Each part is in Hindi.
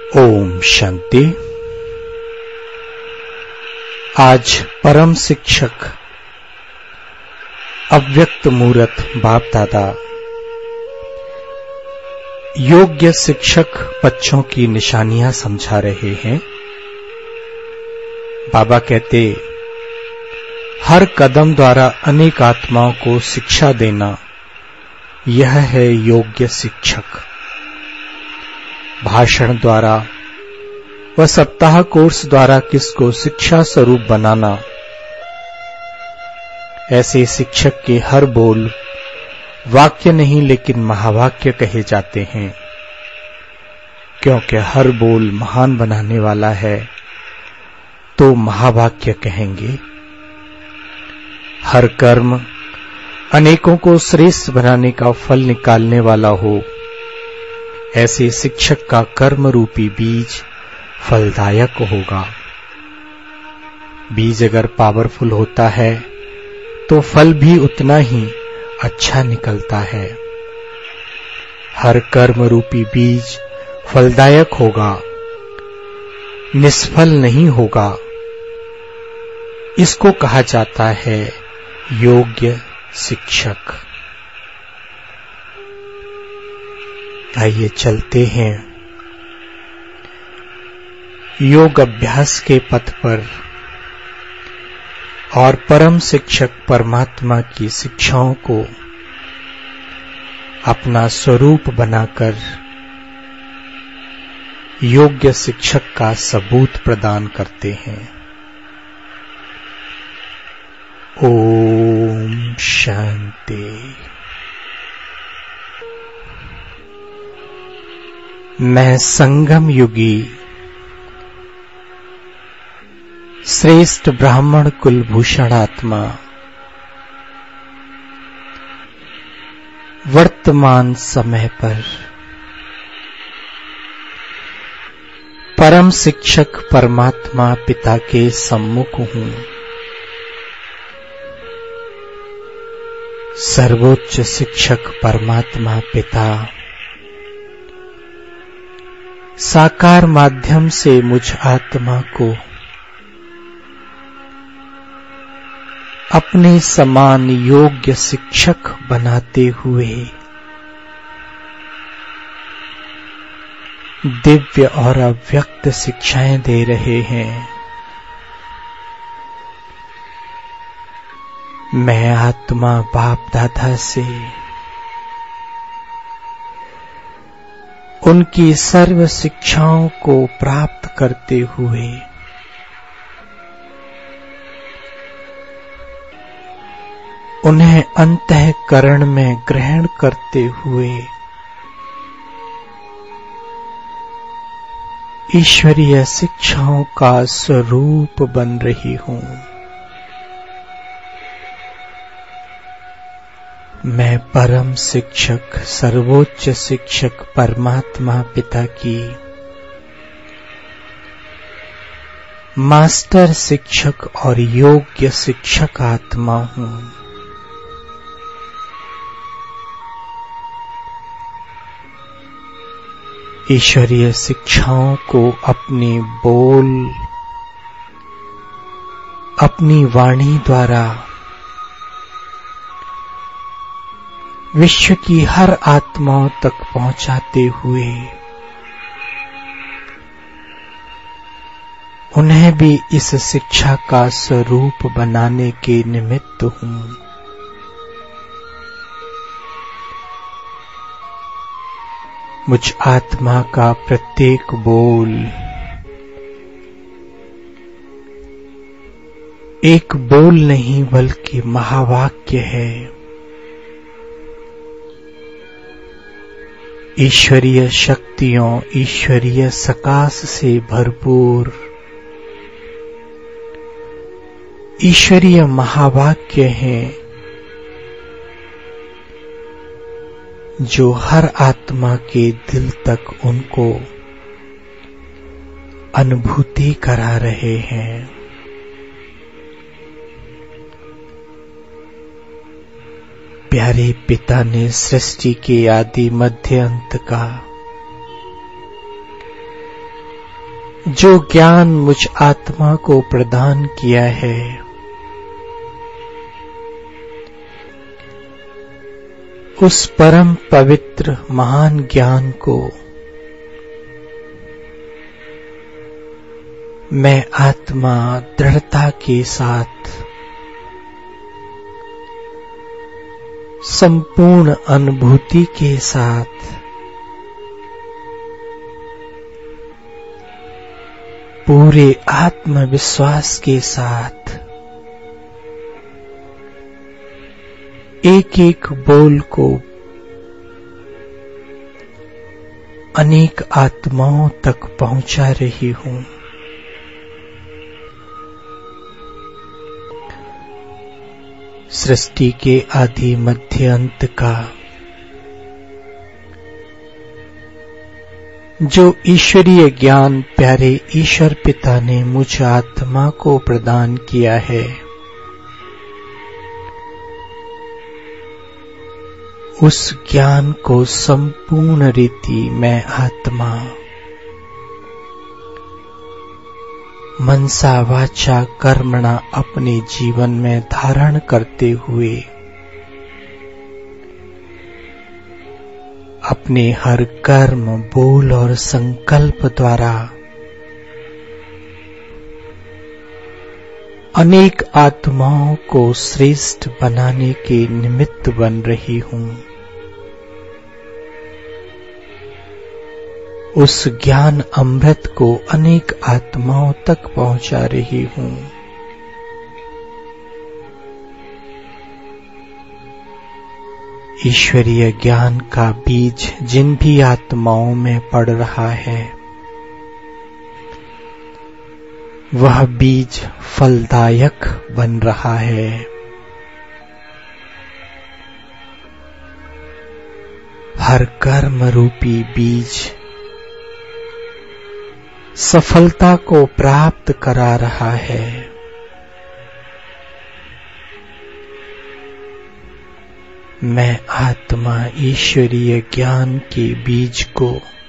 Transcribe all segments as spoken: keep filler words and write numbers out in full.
ओम शांति। आज परम शिक्षक अव्यक्त मूर्त बाप दादा योग्य शिक्षक बच्चों की निशानियां समझा रहे हैं। बाबा कहते, हर कदम द्वारा अनेक आत्माओं को शिक्षा देना, यह है योग्य शिक्षक। भाषण द्वारा व सप्ताह कोर्स द्वारा किसको शिक्षा स्वरूप बनाना, ऐसे शिक्षक के हर बोल वाक्य नहीं लेकिन महावाक्य कहे जाते हैं, क्योंकि हर बोल महान बनाने वाला है तो महावाक्य कहेंगे। हर कर्म अनेकों को श्रेष्ठ बनाने का फल निकालने वाला हो, ऐसे शिक्षक का कर्म रूपी बीज फलदायक होगा। बीज अगर पावरफुल होता है तो फल भी उतना ही अच्छा निकलता है। हर कर्म रूपी बीज फलदायक होगा, निष्फल नहीं होगा। इसको कहा जाता है योग्य शिक्षक। आइए चलते हैं योग अभ्यास के पथ पर और परम शिक्षक परमात्मा की शिक्षाओं को अपना स्वरूप बनाकर योग्य शिक्षक का सबूत प्रदान करते हैं। ओम शांति। मैं संगम युगी श्रेष्ठ ब्राह्मण कुलभूषण आत्मा वर्तमान समय पर परम शिक्षक परमात्मा पिता के सम्मुख हूँ। सर्वोच्च शिक्षक परमात्मा पिता साकार माध्यम से मुझ आत्मा को अपने समान योग्य शिक्षक बनाते हुए दिव्य और अव्यक्त शिक्षाएं दे रहे हैं। मैं आत्मा बाप दादा से उनकी सर्व शिक्षाओं को प्राप्त करते हुए उन्हें अंतःकरण में ग्रहण करते हुए ईश्वरीय शिक्षाओं का स्वरूप बन रही हूँ। मैं परम शिक्षक सर्वोच्च शिक्षक परमात्मा पिता की मास्टर शिक्षक और योग्य शिक्षक आत्मा हूँ। ईश्वरीय शिक्षाओं को अपने बोल, अपनी वाणी द्वारा विश्व की हर आत्माओं तक पहुंचाते हुए उन्हें भी इस शिक्षा का स्वरूप बनाने के निमित्त हूँ। मुझ आत्मा का प्रत्येक बोल एक बोल नहीं बल्कि महावाक्य है। ईश्वरीय शक्तियों, ईश्वरीय सकाश से भरपूर ईश्वरीय महावाक्य हैं, जो हर आत्मा के दिल तक उनको अनुभूति करा रहे हैं। प्यारे पिता ने सृष्टि के आदि मध्य अंत का जो ज्ञान मुझ आत्मा को प्रदान किया है, उस परम पवित्र महान ज्ञान को मैं आत्मा दृढ़ता के साथ संपूर्ण अनुभूति के साथ पूरे आत्मविश्वास के साथ एक एक बोल को अनेक आत्माओं तक पहुंचा रही हूं। सृष्टि के आदि मध्य अंत का जो ईश्वरीय ज्ञान प्यारे ईश्वर पिता ने मुझ आत्मा को प्रदान किया है, उस ज्ञान को संपूर्ण रीति मैं आत्मा मनसा वाचा कर्मणा अपने जीवन में धारण करते हुए अपने हर कर्म, बोल और संकल्प द्वारा अनेक आत्माओं को श्रेष्ठ बनाने के निमित्त बन रही हूं। उस ज्ञान अमृत को अनेक आत्माओं तक पहुंचा रही हूं। ईश्वरीय ज्ञान का बीज जिन भी आत्माओं में पड़ रहा है, वह बीज फलदायक बन रहा है। हर कर्म रूपी बीज सफलता को प्राप्त करा रहा है। मैं आत्मा ईश्वरीय ज्ञान के बीज को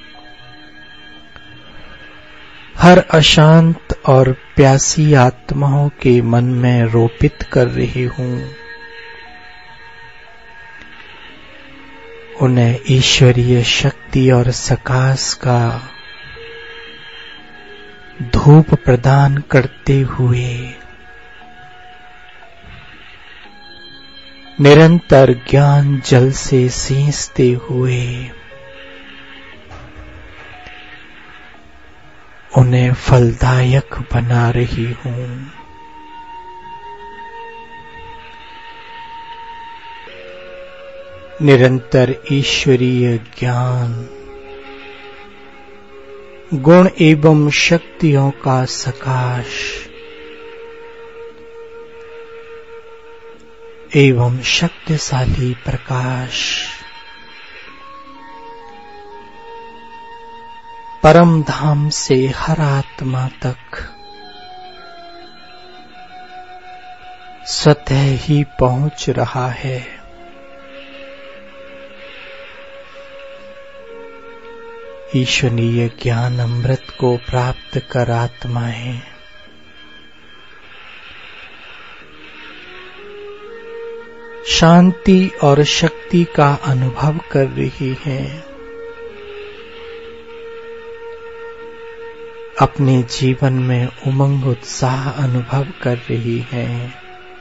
हर अशांत और प्यासी आत्माओं के मन में रोपित कर रही हूं। उन्हें ईश्वरीय शक्ति और सकाश का धूप प्रदान करते हुए निरंतर ज्ञान जल से सींचते हुए उन्हें फलदायक बना रही हूं। निरंतर ईश्वरीय ज्ञान गुण एवं शक्तियों का सकाश एवं शक्तिशाली प्रकाश परम धाम से हर आत्मा तक स्वतः ही पहुंच रहा है। ईश्वरीय ज्ञान अमृत को प्राप्त कर आत्माएं शांति और शक्ति का अनुभव कर रही हैं। अपने जीवन में उमंग उत्साह अनुभव कर रही हैं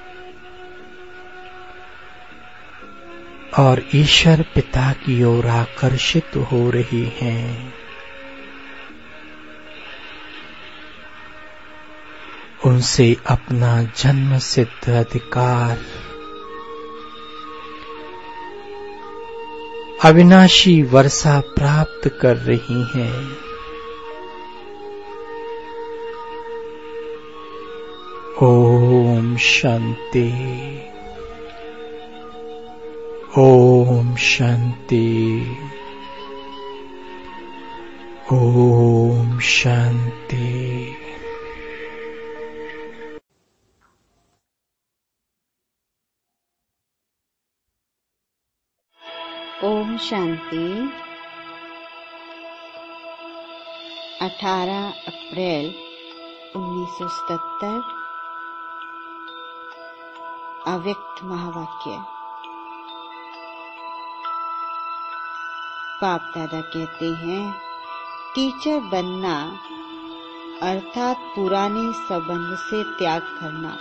और ईश्वर पिता की ओर आकर्षित हो रही हैं। उनसे अपना जन्म सिद्ध अधिकार अविनाशी वर्षा प्राप्त कर रही हैं। ओम शांति, ओम शांति, ओम शांति। ओम शांति। अठारह अप्रैल उन्नीस सौ सतहत्तर। अव्यक्त महावाक्य। बाप दादा कहते हैं, टीचर बनना अर्थात पुराने संबंध से त्याग करना।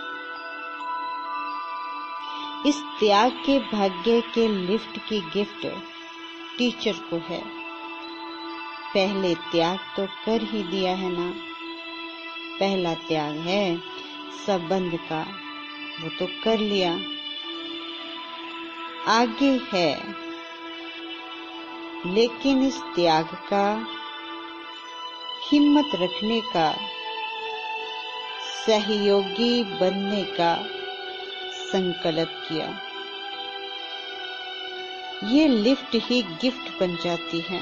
इस त्याग के भाग्य के लिफ्ट की गिफ्ट टीचर को है। पहले त्याग तो कर ही दिया है ना। पहला त्याग है संबंध का, वो तो कर लिया। आगे है, लेकिन इस त्याग का, हिम्मत रखने का, सहयोगी बनने का संकल्प किया। ये लिफ्ट ही गिफ्ट बन जाती है।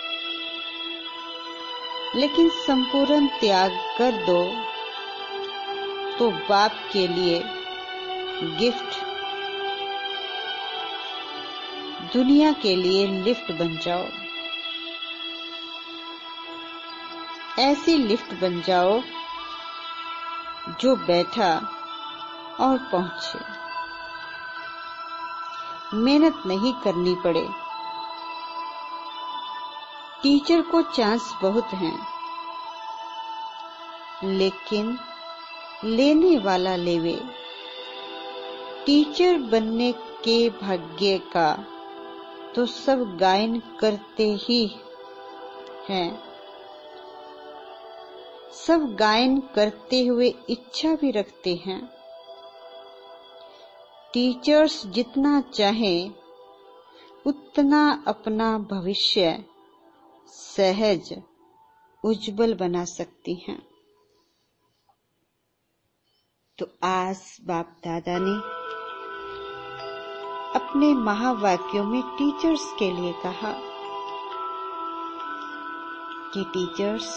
लेकिन संपूर्ण त्याग कर दो तो बाप के लिए गिफ्ट, दुनिया के लिए लिफ्ट बन जाओ। ऐसी लिफ्ट बन जाओ जो बैठा और पहुंचे, मेहनत नहीं करनी पड़े। टीचर को चांस बहुत हैं, लेकिन लेने वाला लेवे। टीचर बनने के भाग्य का तो सब गायन करते ही हैं, सब गायन करते हुए इच्छा भी रखते हैं। टीचर्स जितना चाहें उतना अपना भविष्य सहज उज्जवल बना सकती हैं। तो आज बाप दादा ने अपने महावाक्यों में टीचर्स के लिए कहा कि टीचर्स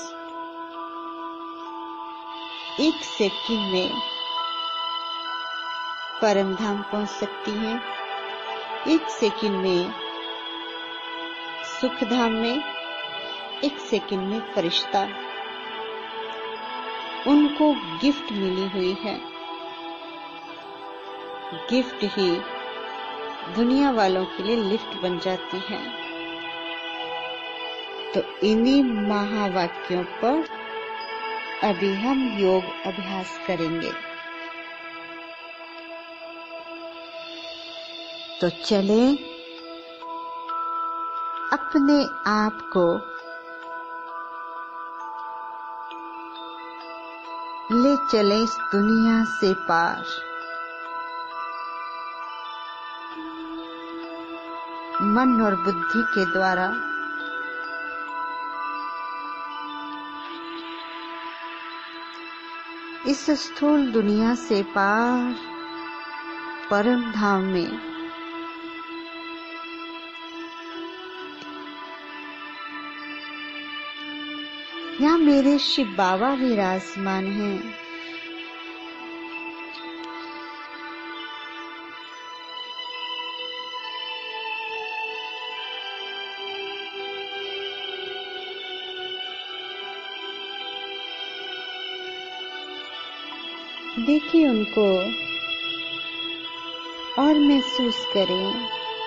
एक सेकंड में परम धाम पहुंच सकती हैं, एक सेकंड में सुख धाम में, एक सेकंड में फरिश्ता। उनको गिफ्ट मिली हुई है। गिफ्ट ही दुनिया वालों के लिए लिफ्ट बन जाती है। तो इन्हीं महावाक्यों पर अभी हम योग अभ्यास करेंगे। तो चले अपने आप को ले चले इस दुनिया से पार। मन और बुद्धि के द्वारा इस स्थूल दुनिया से पार परम धाम में यहाँ मेरे शिव बाबा विराजमान हैं। देखिए उनको और महसूस करें।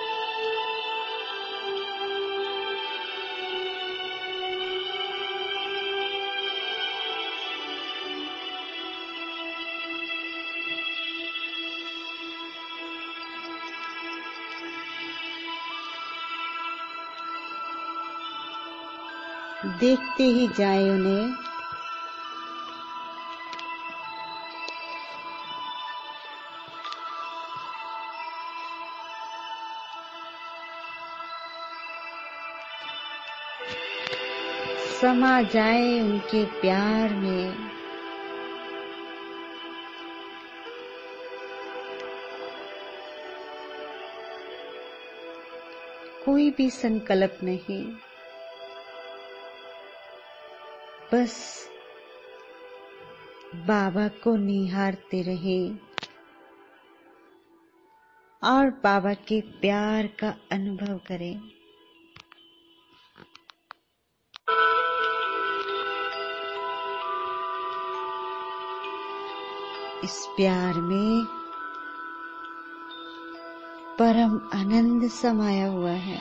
देखते ही जाए उन्हें। समा जाए उनके प्यार में। कोई भी संकल्प नहीं, बस बाबा को निहारते रहे और बाबा के प्यार का अनुभव करें। इस प्यार में परम आनंद समाया हुआ है।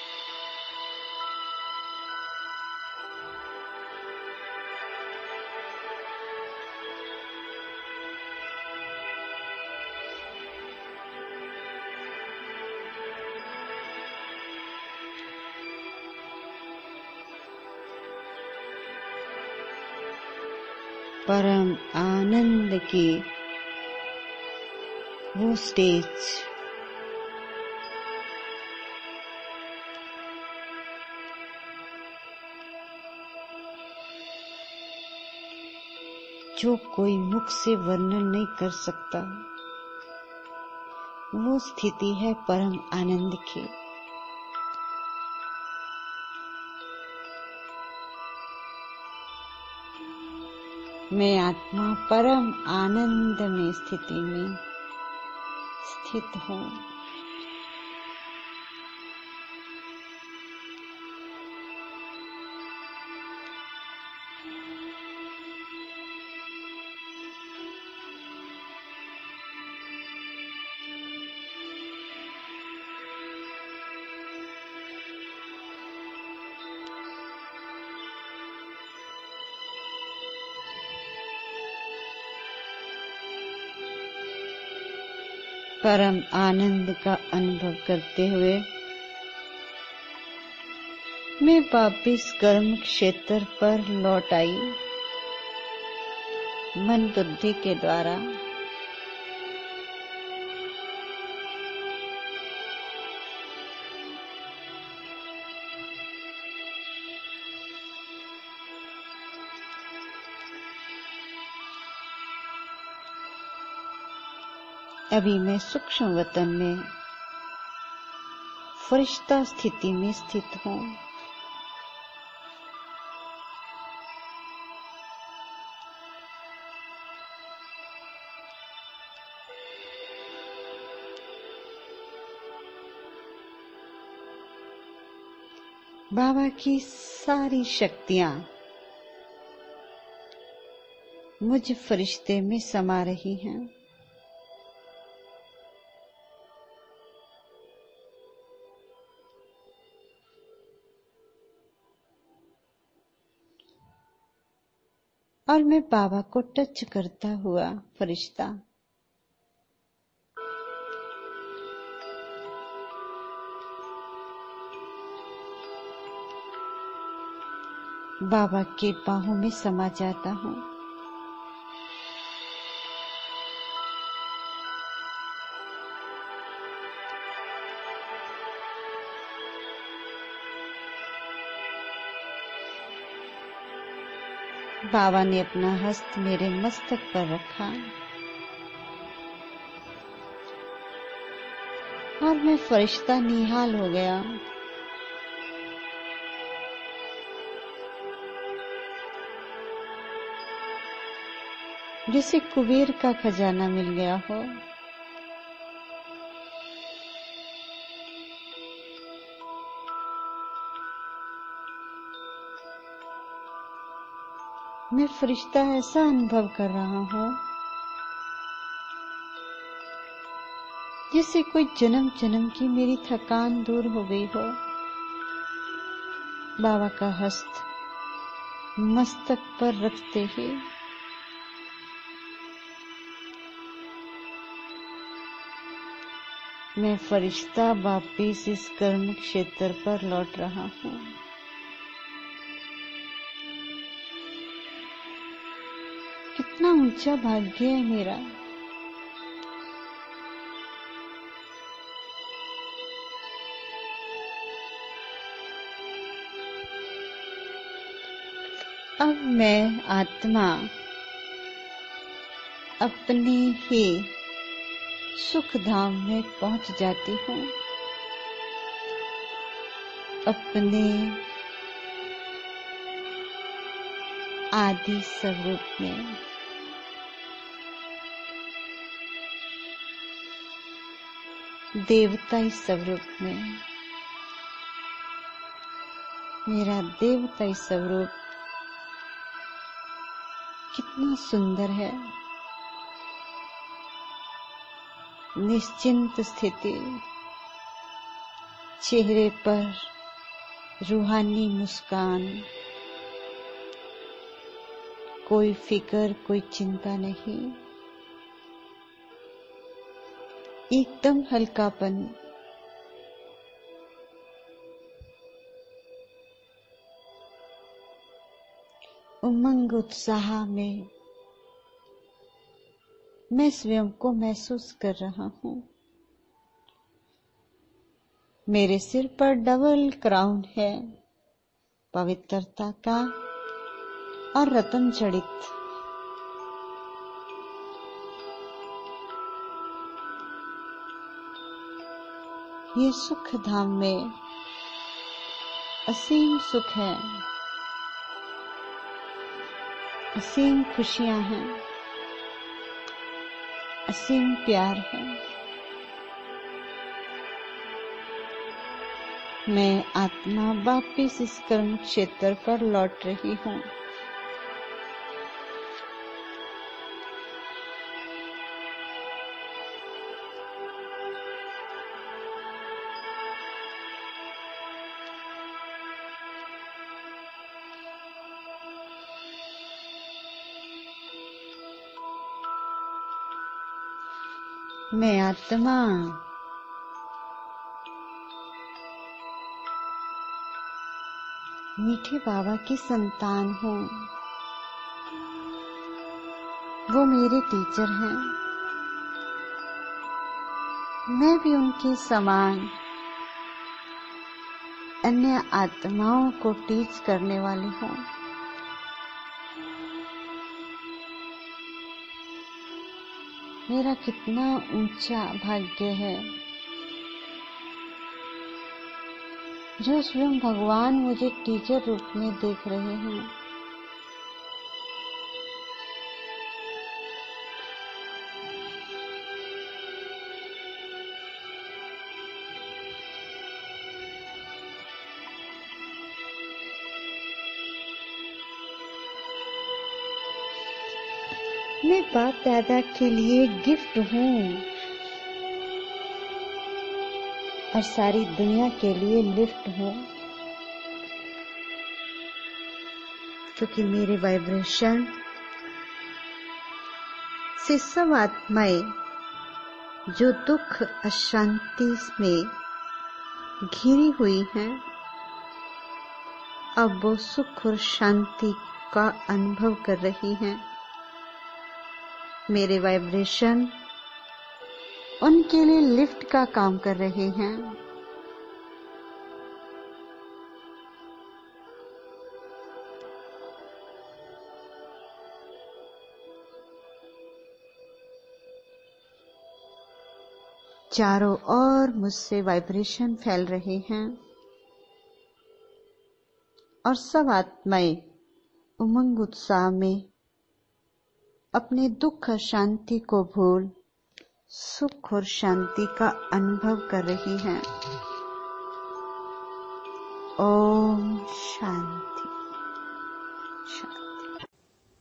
परम आनंद की वो स्टेज जो कोई मुख से वर्णन नहीं कर सकता, वो स्थिति है परम आनंद की। मैं आत्मा परम आनंद में स्थिति में स्थित हूँ। परम आनंद का अनुभव करते हुए मैं वापिस कर्म क्षेत्र पर लौट आई। मन बुद्धि के द्वारा अभी मैं सूक्ष्म वतन में फरिश्ता स्थिति में स्थित हूँ। बाबा की सारी शक्तियां मुझ फरिश्ते में समा रही हैं। और मैं बाबा को टच करता हुआ फरिश्ता बाबा के बाहों में समा जाता हूँ। बाबा ने अपना हस्त मेरे मस्तक पर रखा और मैं फरिश्ता निहाल हो गया। जैसे कुबेर का खजाना मिल गया हो। मैं फरिश्ता ऐसा अनुभव कर रहा हूँ जिससे कोई जन्म जन्म की मेरी थकान दूर हो गई हो। बाबा का हस्त मस्तक पर रखते ही मैं फरिश्ता वापिस इस कर्म क्षेत्र पर लौट रहा हूँ। कितना ऊंचा भाग्य है मेरा। अब मैं आत्मा अपने ही सुख धाम में पहुंच जाती हूँ। अपने आदि स्वरूप में देवताई स्वरूप में। मेरा देवताई स्वरूप कितना सुंदर है। निश्चिंत स्थिति, चेहरे पर रूहानी मुस्कान, कोई फिक्र, कोई चिंता नहीं, एकदम हल्कापन। उमंग उत्साह में मैं स्वयं को महसूस कर रहा हूँ। मेरे सिर पर डबल क्राउन है, पवित्रता का और रत्न जड़ित। ये सुख धाम में असीम सुख है, असीम खुशियां हैं, असीम प्यार है। मैं आत्मा वापिस इस कर्म क्षेत्र पर लौट रही हूँ। मैं आत्मा मीठे बाबा की संतान हूँ। वो मेरे टीचर हैं, मैं भी उनके समान अन्य आत्माओं को टीच करने वाली हूँ। मेरा कितना ऊंचा भाग्य है जो स्वयं भगवान मुझे टीचर रूप में देख रहे हैं। मैं बाप दादा के लिए गिफ्ट हूँ और सारी दुनिया के लिए लिफ्ट हूँ, क्योंकि मेरे वाइब्रेशन से सब आत्माएं जो दुख अशांति में घिरी हुई हैं, अब वो सुख और शांति का अनुभव कर रही हैं। मेरे वाइब्रेशन उनके लिए लिफ्ट का काम कर रहे हैं। चारों ओर मुझसे वाइब्रेशन फैल रहे हैं और सब आत्माएं उमंग उत्साह में अपने दुख शांति को भूल सुख और शांति का अनुभव कर रही हैं। ओम शांति शांति।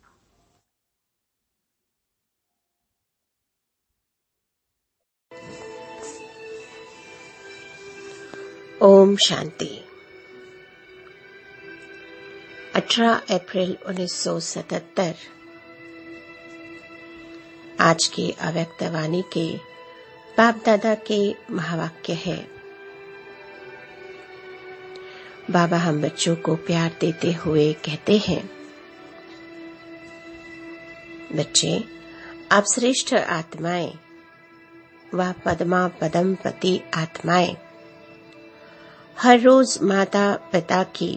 ओम शांति। अठारह अप्रैल उन्नीस सौ सतहत्तर। आज के अव्यक्त वाणी के बाप दादा के महावाक्य है। बाबा हम बच्चों को प्यार देते हुए कहते हैं, बच्चे आप श्रेष्ठ आत्माएं व पद्मा पदमपति आत्माएं हर रोज माता पिता की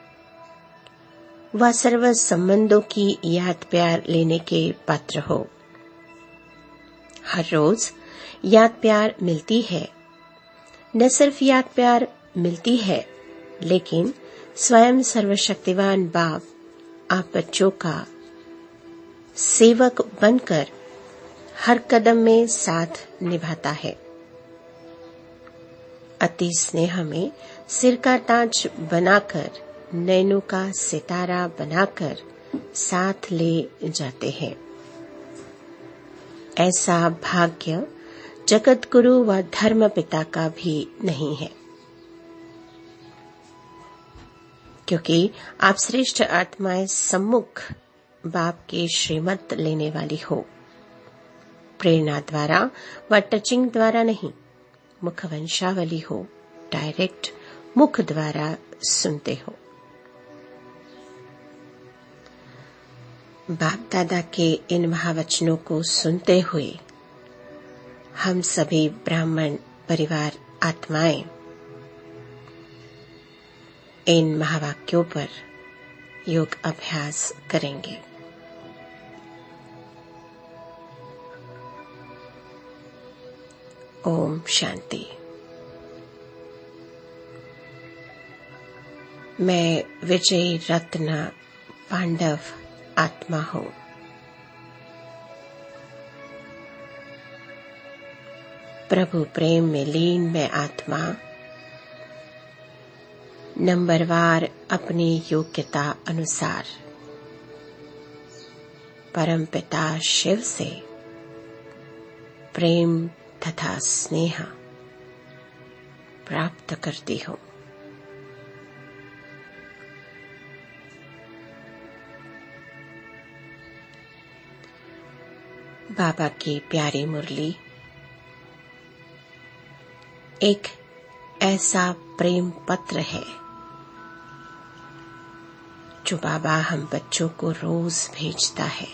व सर्व संबंधों की याद प्यार लेने के पात्र हो। हर रोज याद प्यार मिलती है। न सिर्फ याद प्यार मिलती है, लेकिन स्वयं सर्वशक्तिवान बाप आप बच्चों का सेवक बनकर हर कदम में साथ निभाता है। अति स्नेह में सिर का ताज बनाकर, नैनों का सितारा बनाकर साथ ले जाते हैं। ऐसा भाग्य जगत गुरु व धर्म पिता का भी नहीं है, क्योंकि आप श्रेष्ठ आत्माएं सम्मुख बाप के श्रीमत लेने वाली हो। प्रेरणा द्वारा व टचिंग द्वारा नहीं, मुखवंशावली हो, डायरेक्ट मुख द्वारा सुनते हो। बाप दादा के इन महावचनों को सुनते हुए हम सभी ब्राह्मण परिवार आत्माएं इन महावाक्यों पर योग अभ्यास करेंगे। ओम शांति। मैं विजय रत्न पांडव आत्मा हूँ। प्रभु प्रेम में लीन मैं आत्मा नंबरवार अपनी योग्यता अनुसार परमपिता शिव से प्रेम तथा स्नेह प्राप्त करती हूँ। बाबा की प्यारी मुरली एक ऐसा प्रेम पत्र है जो बाबा हम बच्चों को रोज भेजता है।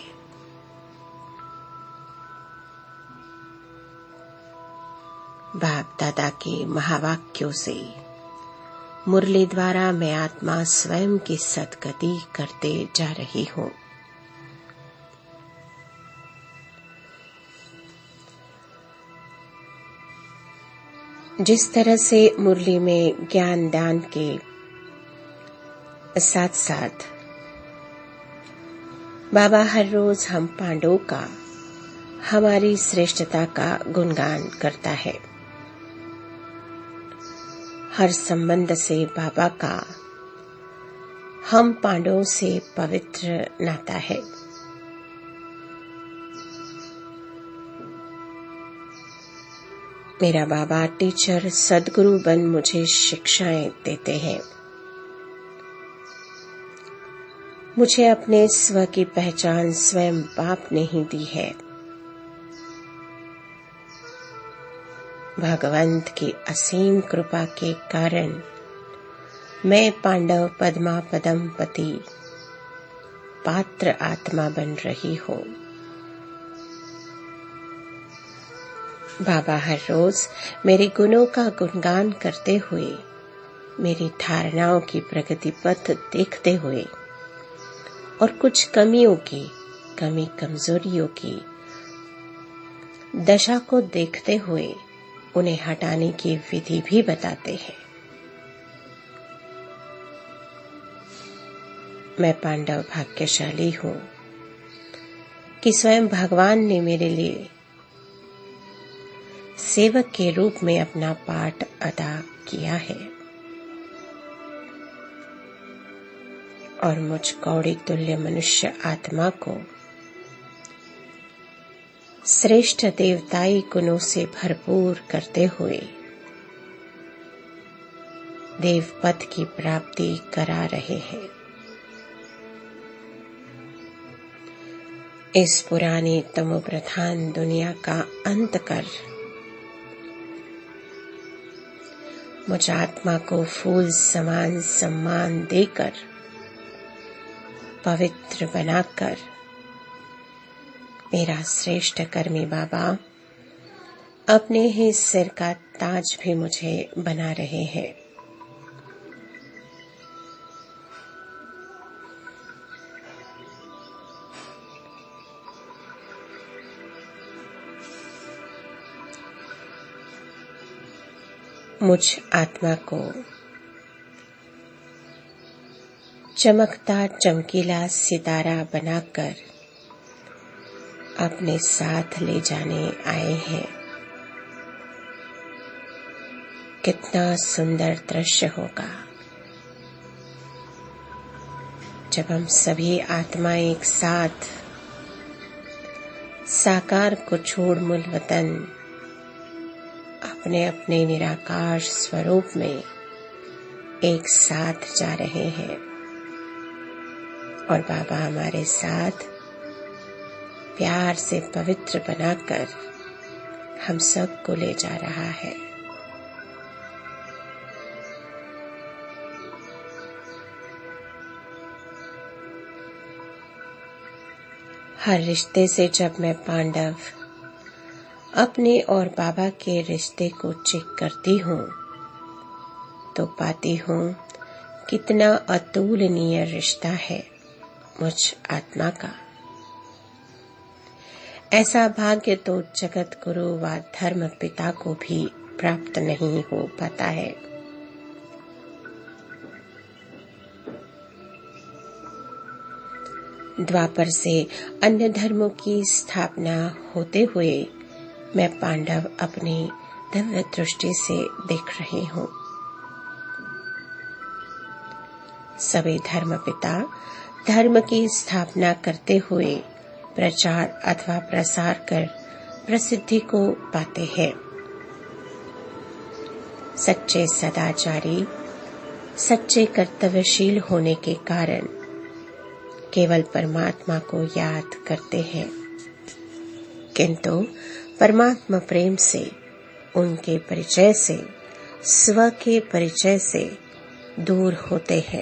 बाप दादा के महावाक्यों से मुरली द्वारा मैं आत्मा स्वयं की सद्गति करते जा रही हूँ। जिस तरह से मुरली में ज्ञान दान के साथ साथ बाबा हर रोज हम पांडवों का, हमारी श्रेष्ठता का गुणगान करता है। हर संबंध से बाबा का हम पांडवों से पवित्र नाता है। मेरा बाबा टीचर सदगुरु बन मुझे शिक्षाएं देते हैं। मुझे अपने स्व की पहचान स्वयं बाप ने ही दी है। भगवंत की असीम कृपा के कारण मैं पांडव पद्मा पदमपति पात्र आत्मा बन रही हूँ। बाबा हर रोज मेरे गुणों का गुणगान करते हुए, मेरी धारणाओं की प्रगति पथ देखते हुए और कुछ कमियों की, कमी कमजोरियों की दशा को देखते हुए उन्हें हटाने की विधि भी बताते हैं। मैं पांडव भाग्यशाली हूँ कि स्वयं भगवान ने मेरे लिए सेवक के रूप में अपना पाठ अदा किया है और मुझ कौड़ी तुल्य मनुष्य आत्मा को श्रेष्ठ देवताई गुणों से भरपूर करते हुए देवपद की प्राप्ति करा रहे हैं। इस पुरानी तमोप्रधान दुनिया का अंत कर मुझ आत्मा को फूल समान सम्मान देकर पवित्र बनाकर मेरा श्रेष्ठ कर्मी बाबा अपने ही सिर का ताज भी मुझे बना रहे हैं। मुझ आत्मा को चमकता चमकीला सितारा बनाकर अपने साथ ले जाने आए हैं। कितना सुंदर दृश्य होगा जब हम सभी आत्माएं एक साथ साकार को छोड़ मूल वतन अपने अपने निराकार स्वरूप में एक साथ जा रहे हैं और बाबा हमारे साथ प्यार से पवित्र बनाकर हम सब को ले जा रहा है। हर रिश्ते से जब मैं पांडव अपने और बाबा के रिश्ते को चेक करती हूँ तो पाती हूँ कितना अतुलनीय रिश्ता है मुझ आत्मा का। ऐसा भाग्य तो जगत गुरु व धर्म पिता को भी प्राप्त नहीं हो पाता है। द्वापर से अन्य धर्मों की स्थापना होते हुए मैं पांडव अपनी दिव्य दृष्टि से देख रही हूँ। सभी धर्म पिता धर्म की स्थापना करते हुए प्रचार अथवा प्रसार कर प्रसिद्धि को पाते हैं। सच्चे सदाचारी सच्चे कर्तव्यशील होने के कारण केवल परमात्मा को याद करते हैं, किंतु परमात्मा प्रेम से, उनके परिचय से, स्व के परिचय से दूर होते हैं।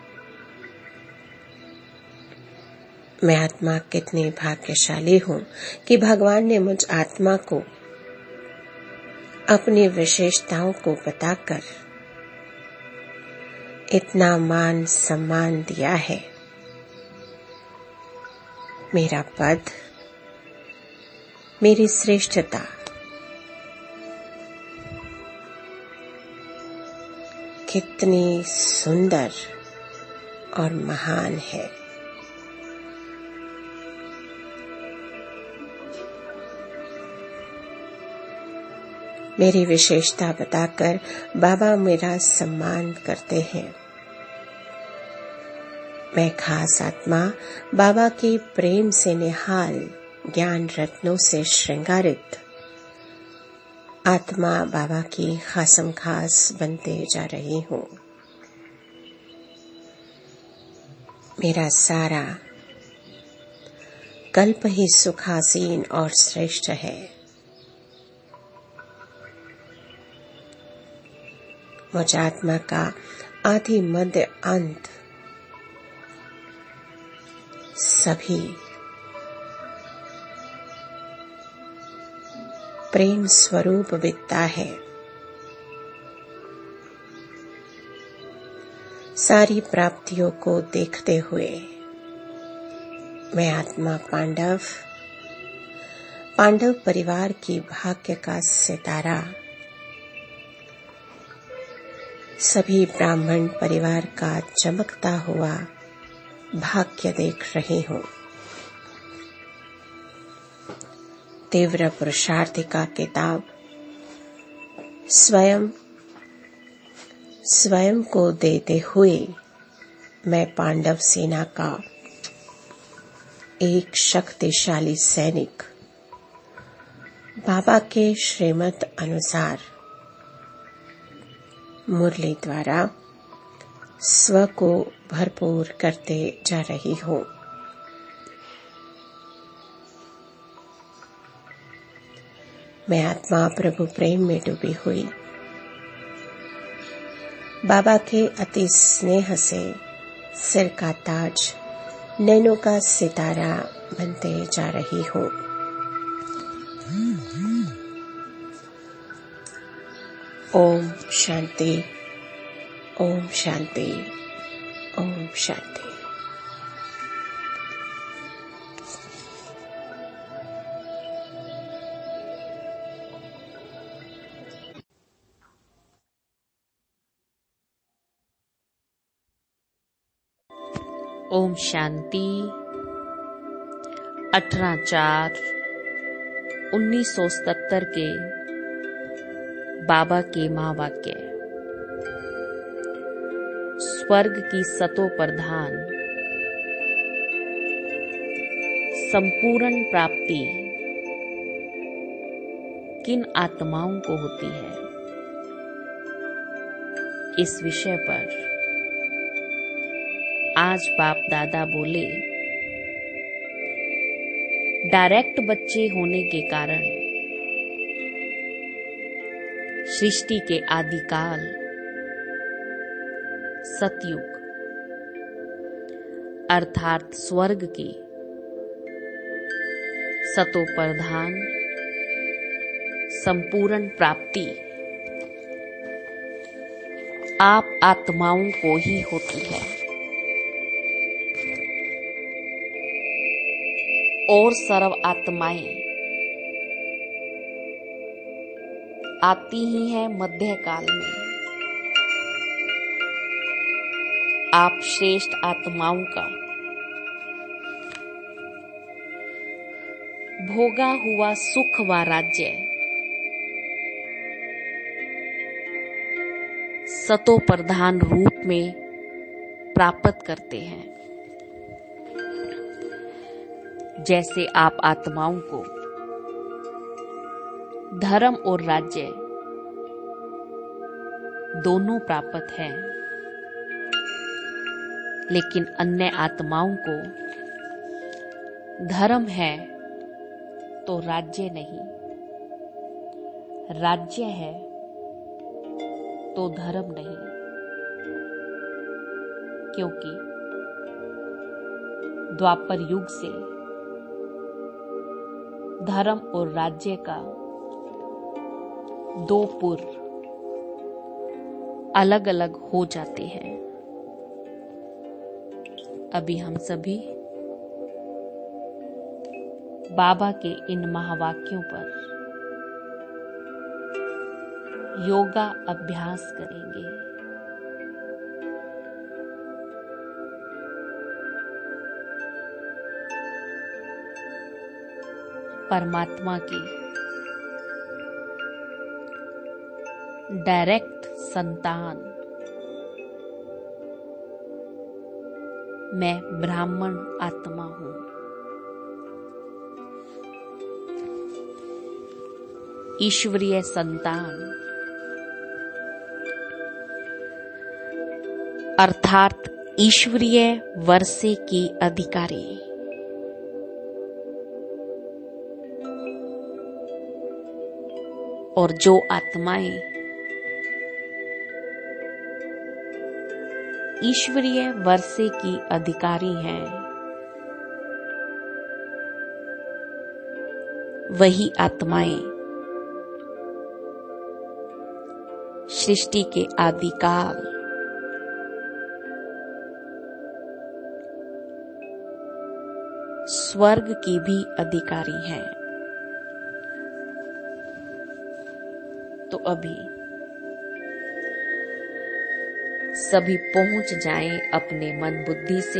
मैं आत्मा कितनी भाग्यशाली हूँ कि भगवान ने मुझ आत्मा को अपनी विशेषताओं को बताकर इतना मान सम्मान दिया है। मेरा पद, मेरी श्रेष्ठता कितनी सुंदर और महान है। मेरी विशेषता बताकर बाबा मेरा सम्मान करते हैं। मैं खास आत्मा बाबा के प्रेम से निहाल ज्ञान रत्नों से श्रृंगारित आत्मा बाबा की खासम खास बनते जा रही हूँ। मेरा सारा कल्प ही सुखासीन और श्रेष्ठ है। मुझ आत्मा का आदि मध्य अंत सभी प्रेम स्वरूप विद्या है। सारी प्राप्तियों को देखते हुए मैं आत्मा पांडव पांडव परिवार की भाग्य का सितारा सभी ब्राह्मण परिवार का चमकता हुआ भाग्य देख रही हूँ। तीव्र पुरुषार्थ का किताब स्वयं स्वयं को देते हुए मैं पांडव सेना का एक शक्तिशाली सैनिक बाबा के श्रीमत अनुसार मुरली द्वारा स्व को भरपूर करते जा रही हूँ। मैं आत्मा प्रभु प्रेम में डूबी हुई बाबा के अति स्नेह से सिर का ताज, नैनों का सितारा बनते जा रही हूँ। ओम शांति, ओम शांति, ओम शांति। ओम शांति। अठारह चार उन्नीस सौ सत्तर के बाबा के महावाक्य। स्वर्ग की सतो प्रधान संपूर्ण प्राप्ति किन आत्माओं को होती है। इस विषय पर आज बाप दादा बोले, डायरेक्ट बच्चे होने के कारण सृष्टि के आदिकाल सतयुग अर्थात स्वर्ग की सतोप्रधान संपूर्ण प्राप्ति आप आत्माओं को ही होती है और सर्व आत्माएं आती ही हैं मध्य काल में। आप श्रेष्ठ आत्माओं का भोगा हुआ सुख व राज्य सतो प्रधान रूप में प्राप्त करते हैं। जैसे आप आत्माओं को धर्म और राज्य दोनों प्राप्त है, लेकिन अन्य आत्माओं को धर्म है तो राज्य नहीं, राज्य है तो धर्म नहीं, क्योंकि द्वापर युग से धर्म और राज्य का दो पुर अलग अलग हो जाते हैं। अभी हम सभी बाबा के इन महावाक्यों पर योगा अभ्यास करेंगे। परमात्मा की डायरेक्ट संतान मैं ब्राह्मण आत्मा हूं। ईश्वरीय संतान अर्थात ईश्वरीय वर्षे की अधिकारी। और जो आत्माएं ईश्वरीय वर्षे की अधिकारी हैं, वही आत्माएं सृष्टि के आदिकाल स्वर्ग की भी अधिकारी हैं। तो अभी सभी पहुंच जाएं अपने मन बुद्धि से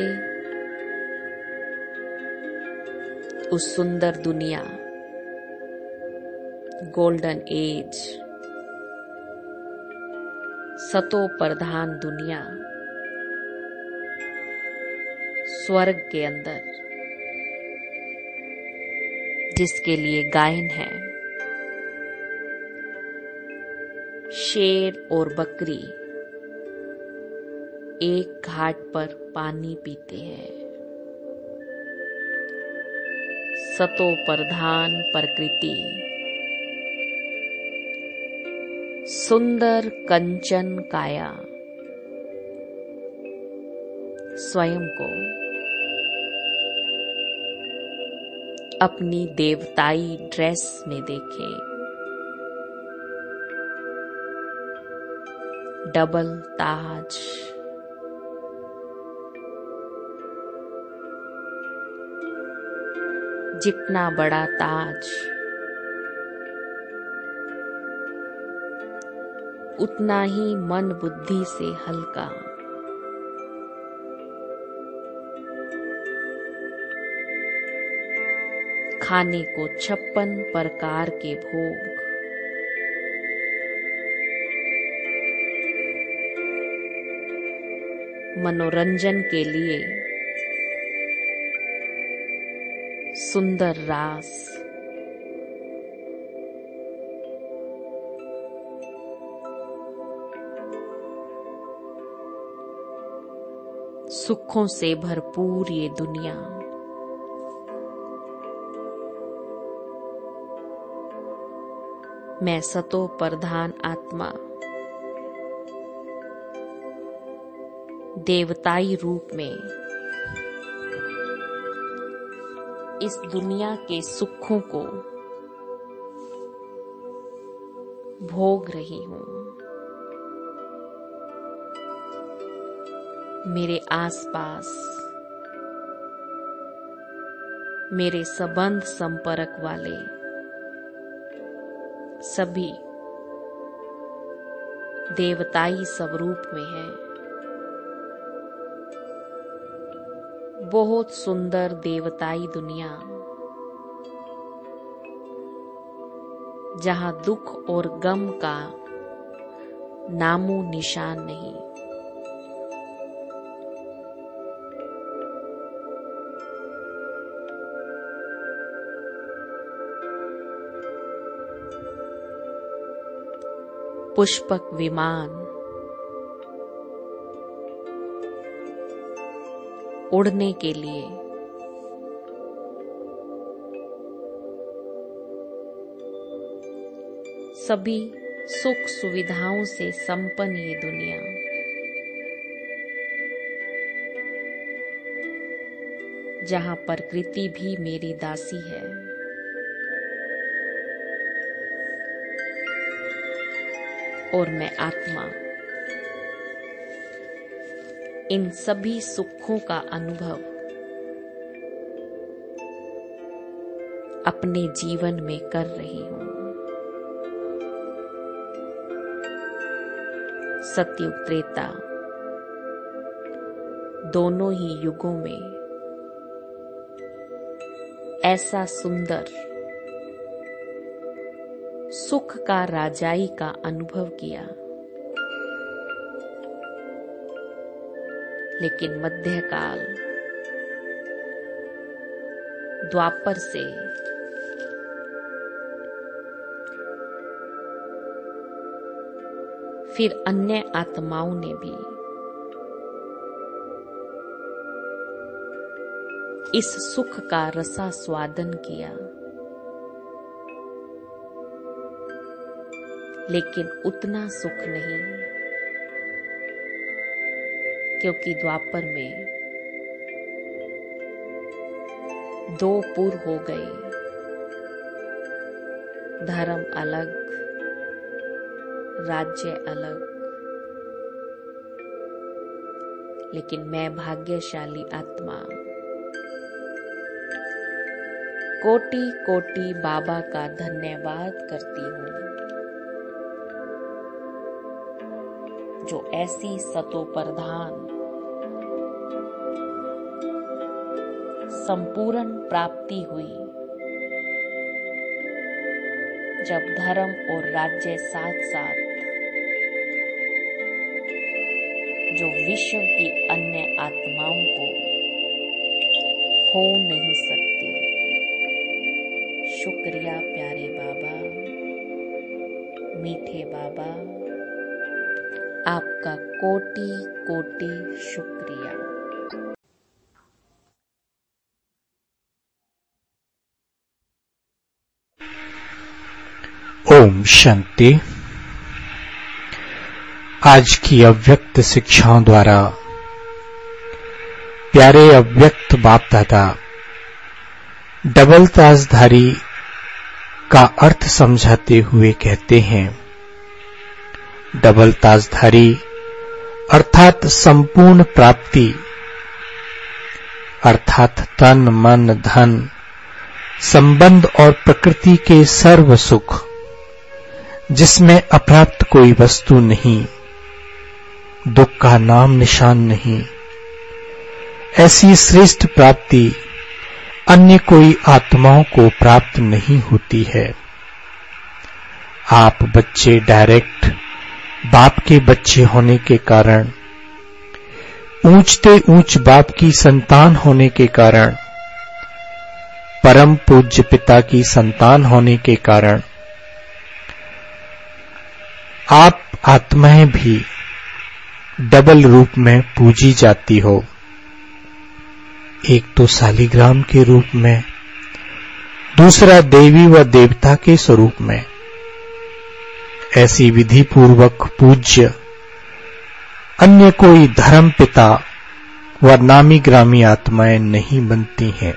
उस सुंदर दुनिया, गोल्डन एज, सतो प्रधान दुनिया, स्वर्ग के अंदर, जिसके लिए गायन है। शेर और बकरी एक घाट पर पानी पीते हैं। सतो प्रधान प्रकृति सुंदर कंचन काया स्वयं को अपनी देवताई ड्रेस में देखे। डबल ताज, जितना बड़ा ताज उतना ही मन बुद्धि से हल्का। खाने को छप्पन प्रकार के भोग, मनोरंजन के लिए सुंदर रास, सुखों से भरपूर ये दुनिया, मैं सतो प्रधान आत्मा देवताई रूप में इस दुनिया के सुखों को भोग रही हूं। मेरे आसपास मेरे संबंध संपर्क वाले सभी देवताई स्वरूप में हैं। बहुत सुंदर देवताई दुनिया, जहां दुख और गम का नामो निशान नहीं। पुष्पक विमान उड़ने के लिए सभी सुख सुविधाओं से संपन्न ये दुनिया, जहां प्रकृति भी मेरी दासी है। और मैं आत्मा इन सभी सुखों का अनुभव अपने जीवन में कर रही हूं। सतयुग त्रेता दोनों ही युगों में ऐसा सुंदर सुख का राजाई का अनुभव किया, लेकिन मध्यकाल द्वापर से फिर अन्य आत्माओं ने भी इस सुख का रसास्वादन किया, लेकिन उतना सुख नहीं, क्योंकि द्वापर में दो पुर हो गए, धर्म अलग, राज्य अलग। लेकिन मैं भाग्यशाली आत्मा कोटि कोटि बाबा का धन्यवाद करती हूँ, जो ऐसी सतो प्रधान संपूर्ण प्राप्ति हुई, जब धर्म और राज्य साथ साथ जो विश्व की अन्य आत्माओं को खो नहीं सकती। शुक्रिया प्यारे बाबा, मीठे बाबा, आपका कोटि कोटि शुक्रिया। ओम शांति। आज की अव्यक्त शिक्षाओं द्वारा प्यारे अव्यक्त बाप दादा डबल ताजधारी का अर्थ समझाते हुए कहते हैं, डबल ताजधारी अर्थात संपूर्ण प्राप्ति, अर्थात तन मन धन संबंध और प्रकृति के सर्व सुख, जिसमें अप्राप्त कोई वस्तु नहीं, दुख का नाम निशान नहीं। ऐसी श्रेष्ठ प्राप्ति अन्य कोई आत्माओं को प्राप्त नहीं होती है। आप बच्चे डायरेक्ट बाप के बच्चे होने के कारण, ऊंचते ऊंच बाप की संतान होने के कारण, परम पूज्य पिता की संतान होने के कारण आप आत्माएं भी डबल रूप में पूजी जाती हो। एक तो शालिग्राम के रूप में, दूसरा देवी व देवता के स्वरूप में। ऐसी विधि पूर्वक पूज्य अन्य कोई धर्म पिता व नामी ग्रामी आत्माएं नहीं बनती हैं।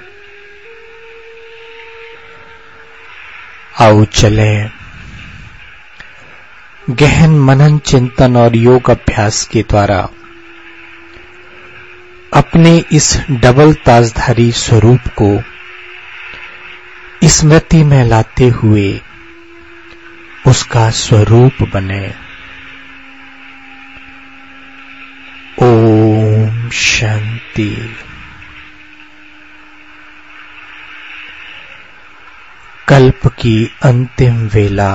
आओ चले गहन मनन चिंतन और योग अभ्यास के द्वारा अपने इस डबल ताजधारी स्वरूप को स्मृति में लाते हुए उसका स्वरूप बने। ओम शांति। कल्प की अंतिम वेला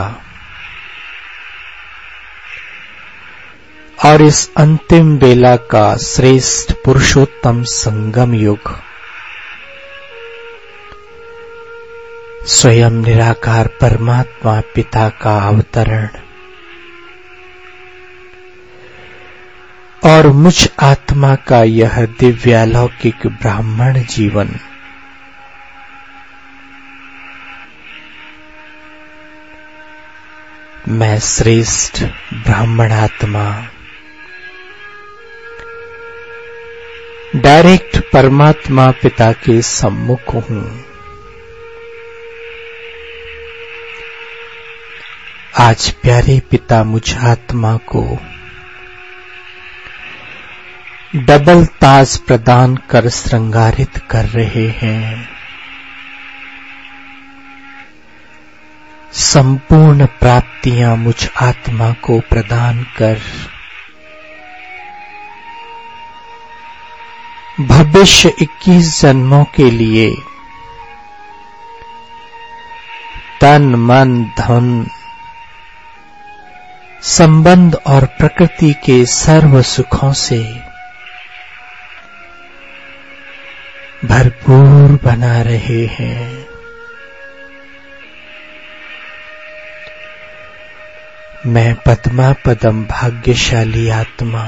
और इस अंतिम वेला का श्रेष्ठ पुरुषोत्तम संगम युग स्वयं निराकार परमात्मा पिता का अवतरण और मुझ आत्मा का यह दिव्यालौकिक ब्राह्मण जीवन मैं श्रेष्ठ ब्राह्मण आत्मा डायरेक्ट परमात्मा पिता के सम्मुख हूं। आज प्यारे पिता मुझ आत्मा को डबल ताज प्रदान कर श्रृंगारित कर रहे हैं। संपूर्ण प्राप्तियां मुझ आत्मा को प्रदान कर भविष्य इक्कीस जन्मों के लिए तन मन धन संबंध और प्रकृति के सर्व सुखों से भरपूर बना रहे हैं। मैं पद्मा पदम भाग्यशाली आत्मा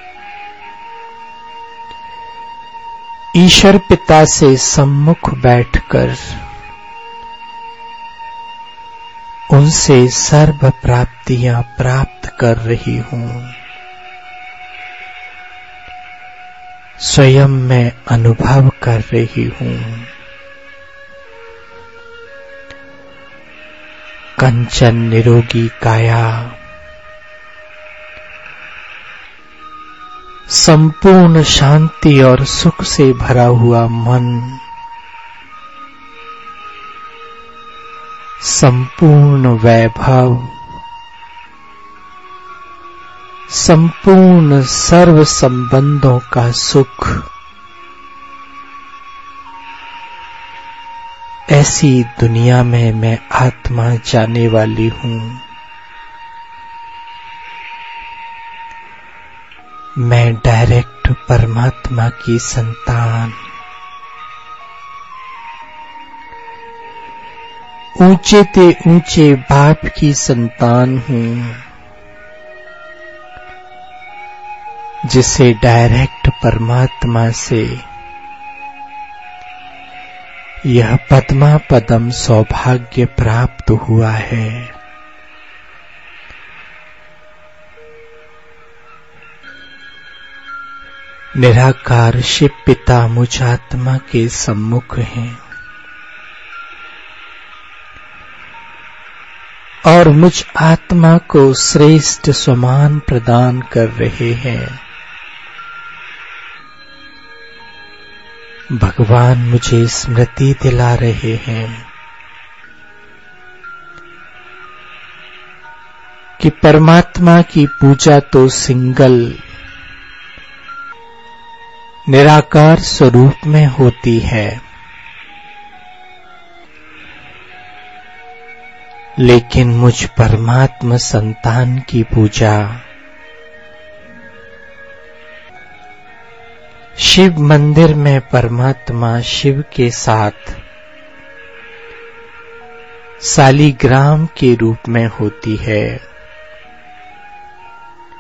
ईश्वर पिता से सम्मुख बैठकर उनसे सर्व प्राप्तियां प्राप्त कर रही हूं। स्वयं मैं अनुभव कर रही हूं। कंचन निरोगी काया, संपूर्ण शांति और सुख से भरा हुआ मन, संपूर्ण वैभव, संपूर्ण सर्व संबंधों का सुख, ऐसी दुनिया में मैं आत्मा जाने वाली हूं। मैं डायरेक्ट परमात्मा की संतान, ऊंचे ते ऊंचे बाप की संतान हूं, जिसे डायरेक्ट परमात्मा से यह पद्मा पदम सौभाग्य प्राप्त हुआ है। निराकार शिव पिता मुझ आत्मा के सम्मुख हैं और मुझ आत्मा को श्रेष्ठ सम्मान प्रदान कर रहे हैं। भगवान मुझे स्मृति दिला रहे हैं कि परमात्मा की पूजा तो सिंगल निराकार स्वरूप में होती है, लेकिन मुझ परमात्मा संतान की पूजा शिव मंदिर में परमात्मा शिव के साथ शालिग्राम के रूप में होती है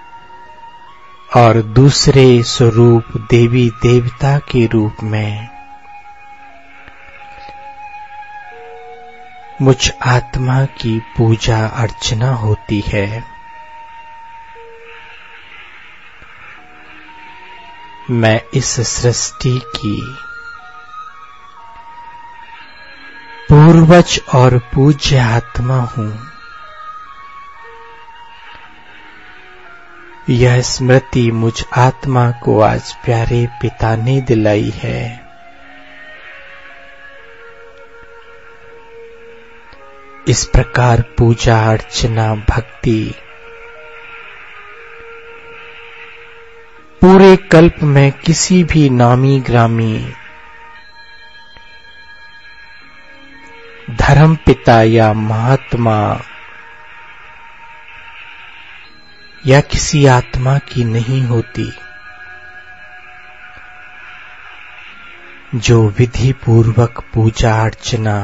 और दूसरे स्वरूप देवी देवता के रूप में मुझ आत्मा की पूजा अर्चना होती है। मैं इस सृष्टि की पूर्वज और पूज्य आत्मा हूँ। यह स्मृति मुझ आत्मा को आज प्यारे पिता ने दिलाई है। इस प्रकार पूजा अर्चना भक्ति पूरे कल्प में किसी भी नामी ग्रामी धर्म पिता या महात्मा या किसी आत्मा की नहीं होती, जो विधि पूर्वक पूजा अर्चना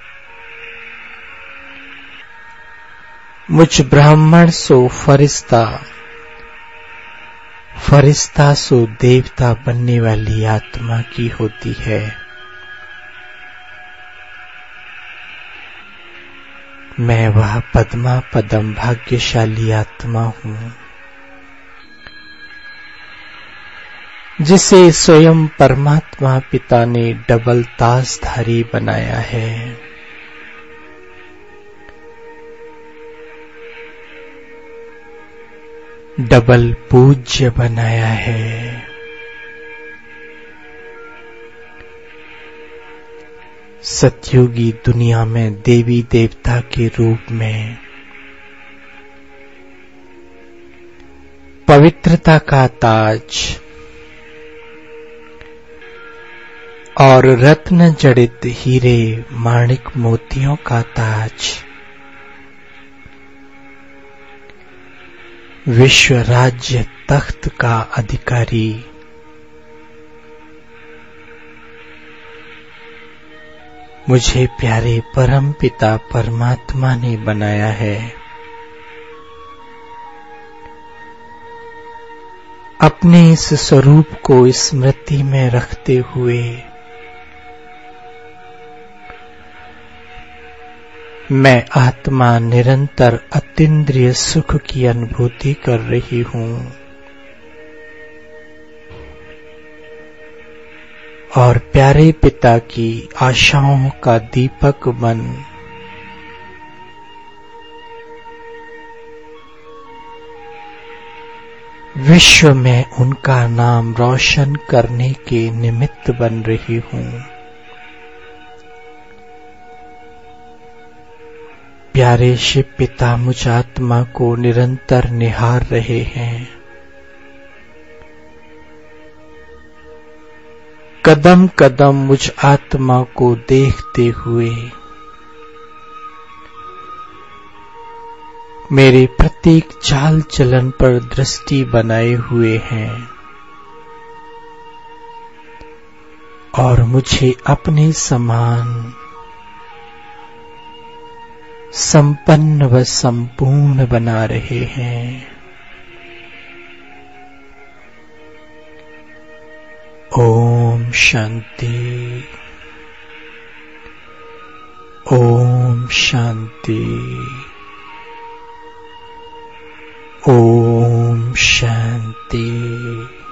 मुझ ब्राह्मण सो फरिश्ता, फरिश्ता सो देवता बनने वाली आत्मा की होती है। मैं वह पद्मा पदम भाग्यशाली आत्मा हूँ, जिसे स्वयं परमात्मा पिता ने डबल ताजधारी बनाया है। डबल पूज्य बनाया है। सतयुगी दुनिया में देवी देवता के रूप में पवित्रता का ताज और रत्न जड़ित हीरे माणिक मोतियों का ताज विश्व राज्य तख्त का अधिकारी मुझे प्यारे परम पिता परमात्मा ने बनाया है। अपने इस स्वरूप को स्मृति में रखते हुए मैं आत्मा निरंतर अतीन्द्रिय सुख की अनुभूति कर रही हूँ और प्यारे पिता की आशाओं का दीपक बन विश्व में उनका नाम रोशन करने के निमित्त बन रही हूँ। प्यारे शिव पिता मुझ आत्मा को निरंतर निहार रहे हैं। कदम कदम मुझ आत्मा को देखते हुए मेरे प्रत्येक चाल चलन पर दृष्टि बनाए हुए हैं और मुझे अपने समान संपन्न व संपूर्ण बना रहे हैं। ओम शांति, ओम शांति, ओम शांति।